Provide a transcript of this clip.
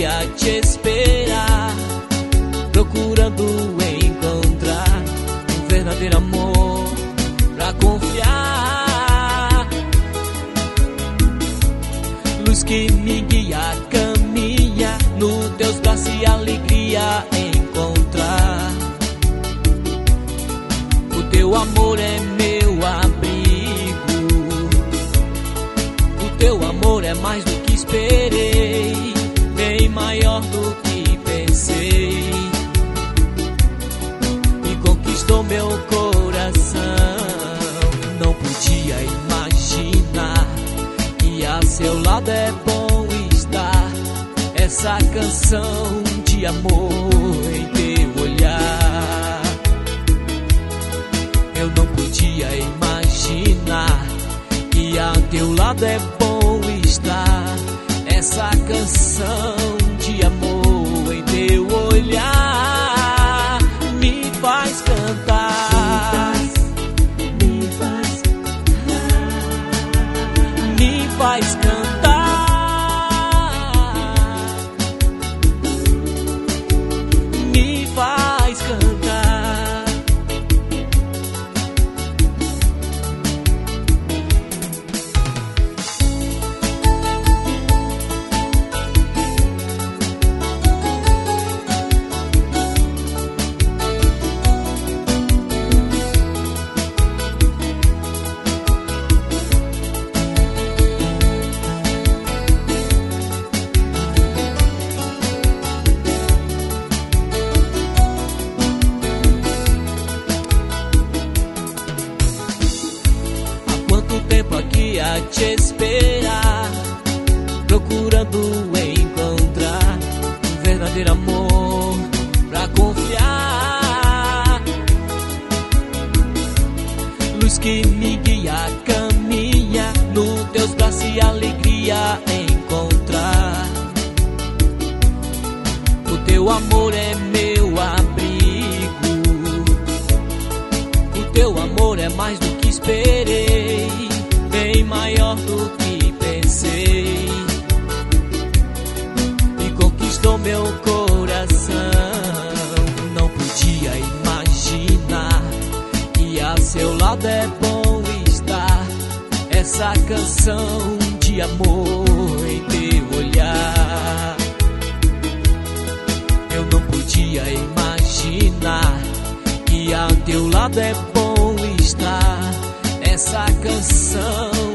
a te esperar, procurando encontrar um verdadeiro amor pra confiar. Luz que me guia, caminha, no teus braços e alegria encontrar. O teu amor é meu abrigo, o teu amor é mais do que esperei, bem maior do que pensei, e conquistou meu coração. Não podia imaginar que a seu lado é bom estar. Essa canção de amor em teu olhar, eu não podia imaginar que a teu lado é bom estar. Essa canção de amor em teu olhar me faz cantar, me faz cantar, me faz cantar. Tempo aqui a te esperar, procurando encontrar um verdadeiro amor pra confiar. Luz que me guia, caminha, no teus braços e alegria encontrar. O teu amor é meu abrigo, o teu amor é mais do que esperei, bem maior do que pensei, e conquistou meu coração. Não podia imaginar que a seu lado é bom estar. Essa canção de amor em teu olhar, eu não podia imaginar que a teu lado é bom estar. Essa canção